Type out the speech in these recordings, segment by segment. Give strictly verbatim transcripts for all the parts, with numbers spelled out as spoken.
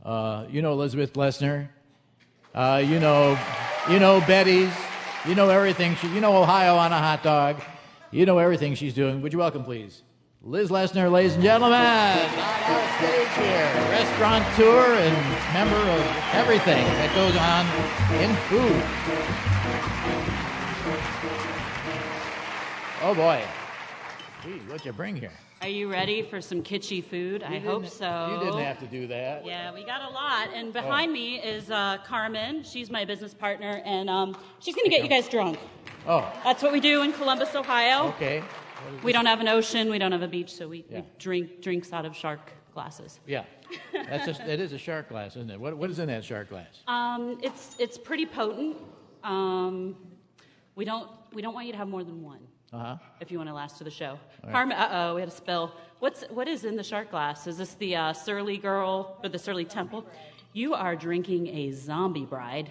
Uh, you know Elizabeth Glessner. Uh, you know, you know Betty's. You know everything. She, you know Ohio on a hot dog. You know everything she's doing. Would you welcome, please, Liz Lessner, ladies and gentlemen, on our stage here, restaurateur and member of everything that goes on in food. Oh boy, gee, what'd you bring here? Are you ready for some kitschy food? You I hope so. You didn't have to do that. Yeah, we got a lot. And behind oh. me is uh, Carmen. She's my business partner, and um, she's going to get you guys drunk. Oh. That's what we do in Columbus, Ohio. Okay. We don't have an ocean. We don't have a beach, so we, yeah. we drink drinks out of shark glasses. Yeah. That's a, it is a shark glass, isn't it? What, what is in that shark glass? Um, it's it's pretty potent. Um, we don't we don't want you to have more than one. Uh-huh. If you want to last to the show. Right. Carmen, uh-oh, we had a spill. What's, what is in the shark glass? Is this the uh, Surly Girl or the Surly Temple? You are drinking a zombie bride.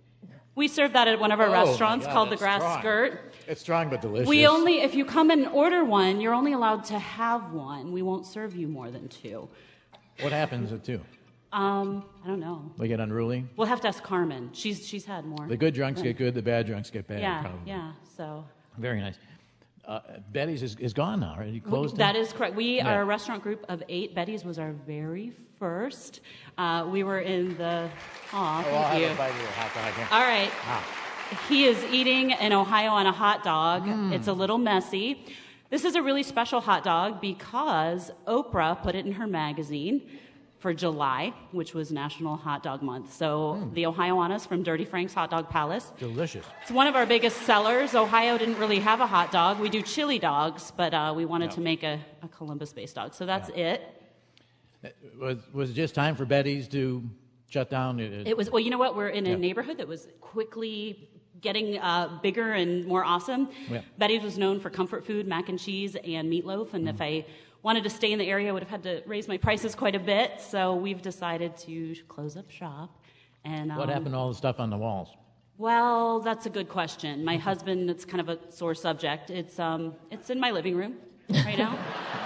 We serve that at one of our oh, restaurants God, called the that's Grass strong. Skirt. It's strong but delicious. We only, if you come and order one, you're only allowed to have one. We won't serve you more than two. What happens at two? Um, I don't know. They get unruly? We'll have to ask Carmen. She's she's had more. The good drunks get good, the bad drunks get bad. Yeah, probably. yeah, so... Very nice. Uh, Betty's is, is gone now, right? You closed That it? is correct. We yeah. are a restaurant group of eight. Betty's was our very first. Uh, we were in the... Aw, oh, thank I'll you. have a bite of your hot dog here. All right. Ah. He is eating an Ohio on a hot dog. Mm. It's a little messy. This is a really special hot dog because Oprah put it in her magazine for July, which was National Hot Dog Month. So mm. the Ohioanas from Dirty Frank's Hot Dog Palace. Delicious. It's one of our biggest sellers. Ohio didn't really have a hot dog. We do chili dogs, but uh, we wanted no. to make a, a Columbus-based dog. So that's yeah. it. it. Was was it just time for Betty's to shut down? It, it was. Well, you know what? We're in a yeah. neighborhood that was quickly getting uh, bigger and more awesome. Yeah. Betty's was known for comfort food, mac and cheese, and meatloaf. And mm. if I wanted to stay in the area, I would have had to raise my prices quite a bit. So we've decided to close up shop. And um, what happened to all the stuff on the walls? Well, that's a good question. My husband, it's kind of a sore subject. It's um, it's in my living room right now.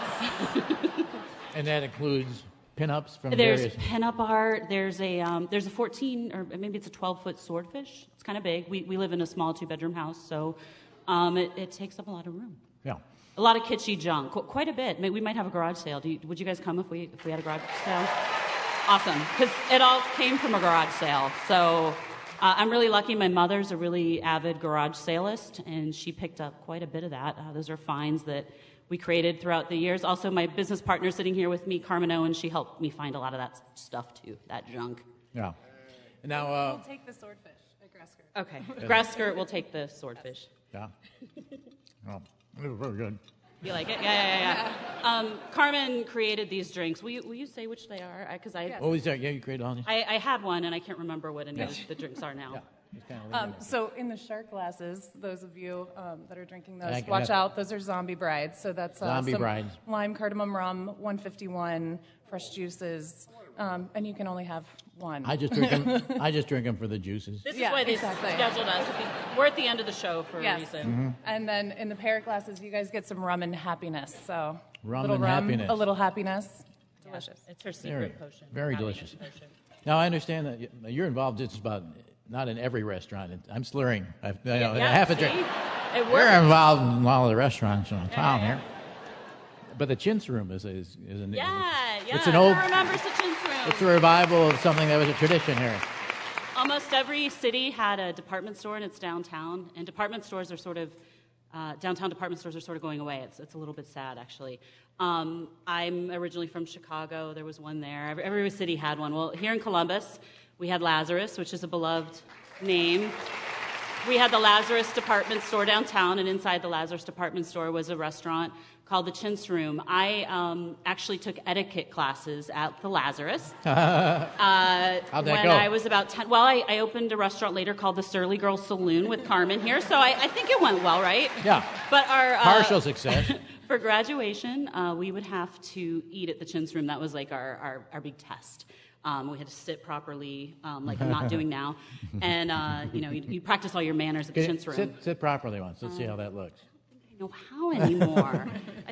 And that includes pinups from there's various... pinup art. There's a um, there's a fourteen or maybe it's a twelve foot swordfish. It's kind of big. We we live in a small two bedroom house, so um, it, it takes up a lot of room. Yeah. A lot of kitschy junk, Qu- quite a bit. We might have a garage sale. Do you, would you guys come if we if we had a garage sale? Awesome, because it all came from a garage sale. So uh, I'm really lucky. My mother's a really avid garage salist, and she picked up quite a bit of that. Uh, those are finds that we created throughout the years. Also, my business partner sitting here with me, Carmen Owen, she helped me find a lot of that stuff too, that junk. Yeah. Now, uh, we'll take the swordfish at Grass Skirt. Okay, Grass Skirt will take the swordfish. Yeah. Oh, it was very good. You like it? Yeah, yeah, yeah. yeah. Um, Carmen created these drinks. Will you, will you say which they are? Because I, yes. Oh, is that? Yeah, you created all these. I, I had one, and I can't remember what any yes. of the drinks are now. Yeah. Kind of um, so in the shark glasses, those of you um, that are drinking those, I, watch I, out. Those are zombie brides. So that's uh, zombie some brides. lime cardamom rum, one fifty-one, fresh juices, um, and you can only have one. I just drink them. I just drink them for the juices. This is yeah, why they exactly. scheduled us. We're at the end of the show for yes. a reason. Mm-hmm. And then in the parrot glasses, you guys get some rum and happiness. So rum little and rum, happiness. A little happiness. Delicious. Yeah, it's her secret very, potion. Very delicious. Potion. Now I understand that you're involved just about. Not in every restaurant. I'm slurring. I, you know, yeah, I have to see? drink. It works. We're involved in all of the restaurants in yeah, town yeah. here. But the Chintz Room is is, is an Yeah, it's, yeah. it's an old. Who remembers the Chintz Room? It's a revival of something that was a tradition here. Almost every city had a department store in its downtown, and department stores are sort of uh, downtown department stores are sort of going away. It's it's a little bit sad actually. Um, I'm originally from Chicago. There was one there. Every, every city had one. Well, here in Columbus, we had Lazarus, which is a beloved name. We had the Lazarus department store downtown, and inside the Lazarus department store was a restaurant called the Chintz Room. I um, actually took etiquette classes at the Lazarus. uh, How'd that when go? I was about ten. Well, I, I opened a restaurant later called the Surly Girl Saloon with Carmen here, so I, I think it went well, right? Yeah. But our uh, partial success. For graduation, uh, we would have to eat at the Chintz Room. That was like our, our, our big test. Um, we had to sit properly, um, like I'm not doing now. And, uh, you know, you, you practice all your manners at the Chintz Room. Sit, sit properly once. Let's um, see how that looks. I don't know how anymore. I think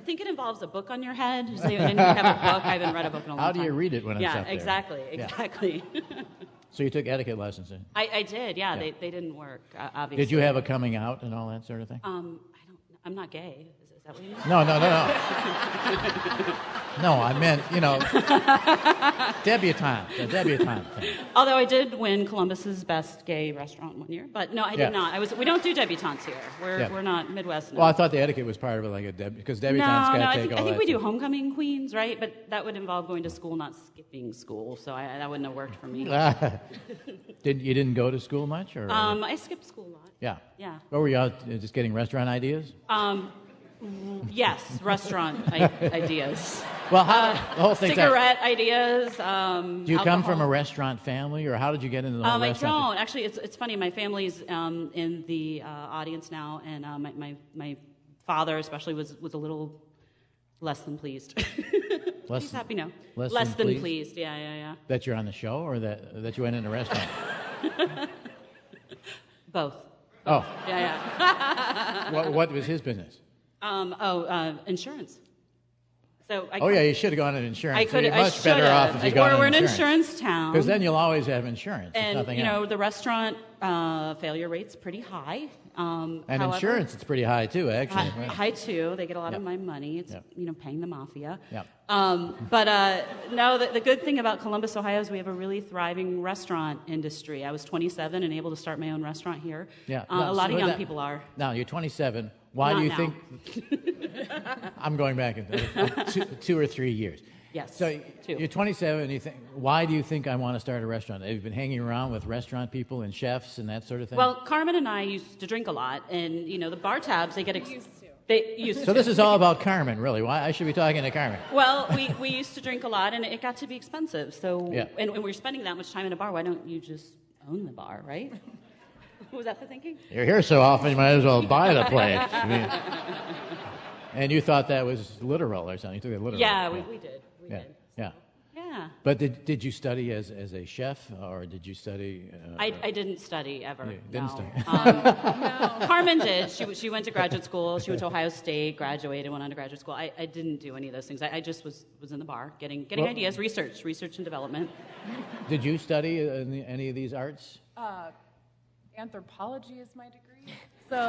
think it involves a book on your head. So you didn't have a book. I haven't read a book in a long How time. do you read it when it's yeah, up there? exactly, Yeah. exactly. So you took etiquette lessons then? I, I did, yeah. Yeah. They, they didn't work, uh, obviously. Did you have a coming out and all that sort of thing? Um, I don't. I'm not gay. Is, is that what you mean? No, no, no, no. No, I meant, you know, debutante, the debutante thing. Although I did win Columbus's best gay restaurant one year, but no, I did Yeah. not. I was. We don't do debutantes here. We're Yeah. we're not Midwest. No. Well, I thought the etiquette was part of it, like a deb, because no, debutantes got no. to I take think, all I think that we do stuff. homecoming queens, right? But that would involve going to school, not skipping school. So I, that wouldn't have worked for me. Didn't you didn't go to school much, or? Um, I skipped school a lot. yeah. Yeah. What were you out uh, just getting restaurant ideas? Um, yes, restaurant I- ideas. Well, how Uh, the whole thing. cigarette ideas. Um, Do you come from a alcohol. restaurant family, or how did you get into the whole Um, I restaurant thing? don't actually. It's it's funny. My family's um, in the uh, audience now, and uh, my, my my father especially was was a little less than pleased. Less He's than- happy now. less Less than than, pleased? pleased. Yeah, yeah, yeah. That you're on the show, or that that you went in a restaurant? Both. Oh, Yeah, yeah. what, what was his business? um, oh, uh, insurance. So I Oh yeah, you should have gone in insurance. I So could. you're I much should better have. off if you We're, got we're in an insurance. insurance town. Because then you'll always have insurance. if and nothing you know else. the restaurant uh, failure rate's pretty high. Um, And however, insurance, it's pretty high too, actually. High, right? high too. They get a lot Yep. of my money. It's Yep. you know paying the mafia. Yep. Um, but uh, no, the, the good thing about Columbus, Ohio, is we have a really thriving restaurant industry. I was twenty-seven and able to start my own restaurant here. Yeah. Uh, No, a lot so of young that- people are. Now you're twenty-seven. Why Not do you now. think? I'm going back in uh, two, two or three years. Yes. So two. you're twenty-seven. And you think, why do you think I want to start a restaurant? Have you been hanging around with restaurant people and chefs and that sort of thing? Well, Carmen and I used to drink a lot, and you know the bar tabs they get. Ex- Used to. They used so to. this is all about Carmen, really. Why I should be talking to Carmen? Well, we, we used to drink a lot, and it got to be expensive. So, Yeah. and when we're spending that much time in a bar, why don't you just own the bar, right? Was that the thinking? You're here so often, you might as well buy the place. I mean, and you thought that was literal or something? You took it literal. Yeah, we, we did. We Yeah. did. Yeah. Yeah. But did, did you study as, as a chef, or did you study? Uh, I, I didn't study ever. You didn't no. study. Um, Carmen did. She, w- she went to graduate school. She went to Ohio State, graduated, went on to graduate school. I, I didn't do any of those things. I, I just was, was in the bar getting, getting Well- ideas, research, research and development. Did you study any, any of these arts? Uh, anthropology is my degree. So,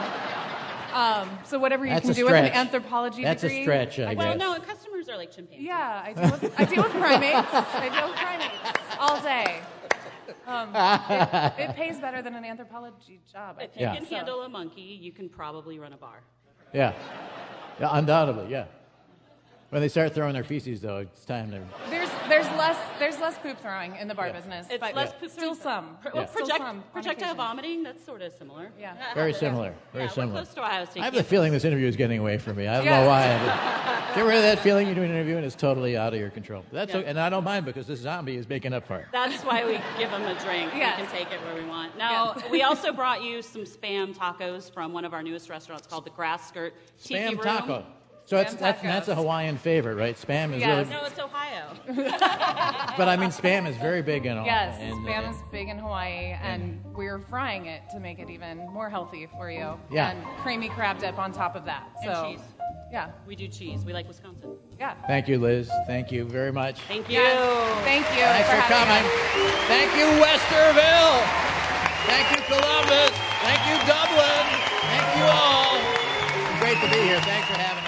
um, so whatever you That's can a do with an stretch. anthropology That's degree. a stretch, I Well, guess. no, customers are like chimpanzees. Yeah, I deal with, I deal with primates. I deal with primates all day. Um, it, it pays better than an anthropology job. I If think. you Yeah. can So- handle a monkey, you can probably run a bar. Yeah. Yeah, undoubtedly, yeah. When they start throwing their feces, though, it's time to. There's there's less there's less poop throwing in the bar Yeah. business. It's but less Yeah. poop still throwing- some. Pro- Yeah. well, Still project- some on projectile occasion. vomiting, that's sort of similar. Yeah. Very similar. Very Yeah, similar. we're close to Ohio State. I have the campus. feeling this interview is getting away from me. I don't Yes. know why. I Get rid of that feeling you're doing an interview and it's totally out of your control. That's Yeah. okay, and I don't mind because this zombie is making up for it. That's why we give them a drink. Yes. We can take it where we want. Now, Yes. we also brought you some Spam tacos from one of our newest restaurants called the Grass Skirt Tiki Spam Room. taco. So it's, Spam that's, that's a tacos. Hawaiian favorite, right? Spam is Yes. really. No, it's Ohio. But I mean, spam is very big in all. Yes, and, spam uh, is big in Hawaii, and we're frying it to make it even more healthy for you. Yeah. And creamy crab dip on top of that. And So, cheese. yeah, We do cheese. We like Wisconsin. yeah. Thank you, Liz. Thank you very much. Thank you. Yes, thank you. Thanks for having coming. us. Thank you, Westerville. Thank you, Columbus. Thank you, Dublin. Thank you all. It's great to be here. Thanks for having me.